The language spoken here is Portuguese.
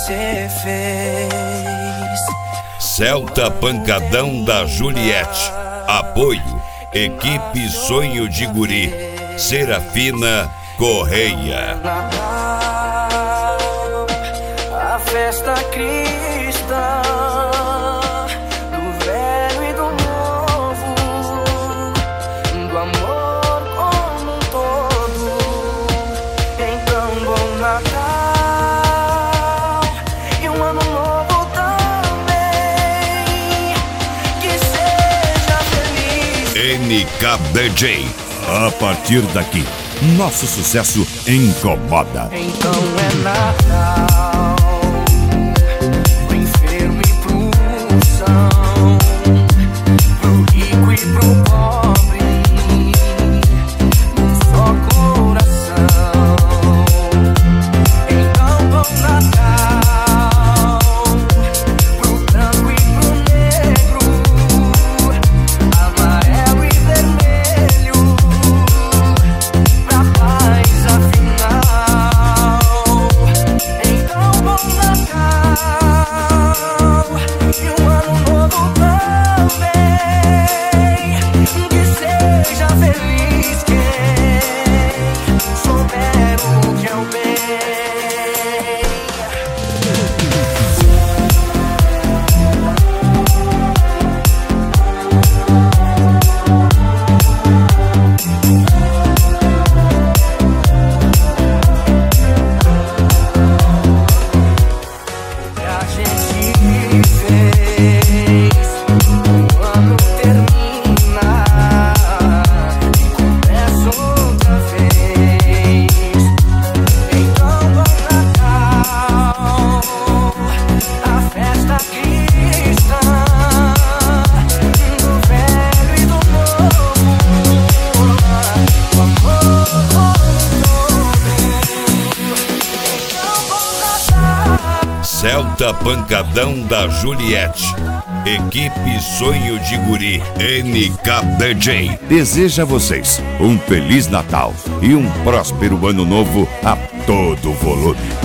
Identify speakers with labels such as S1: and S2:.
S1: você fez.
S2: Celta Pancadão da Juliette. Apoio Equipe Sonho de Guri, Serafina Correia.
S1: Natal, a festa cristã, do velho e do novo, do amor como um todo. Então, bom Natal e um ano novo também. Que seja feliz.
S3: NKDJ. A partir daqui, nosso sucesso incomoda.
S1: Então é Natal pro enfermo e pro são, pro rico e pro pobre, num só coração. Então bom Natal pro branco e pro negro, amarelo e vermelho, pra paz afinal. Então bom Natal e um ano novo também. Que seja feliz quem souber o que é o bem. A gente fez o ano terminar e começa outra vez. Então bom Natal, a festa cristã, do velho e do novo, o amor como todo. Então bom Natal.
S2: Celta Pancadão da Juliette. Equipe Sonho de Guri, NKDJ.
S3: Deseja a vocês um Feliz Natal e um próspero Ano Novo a todo volume.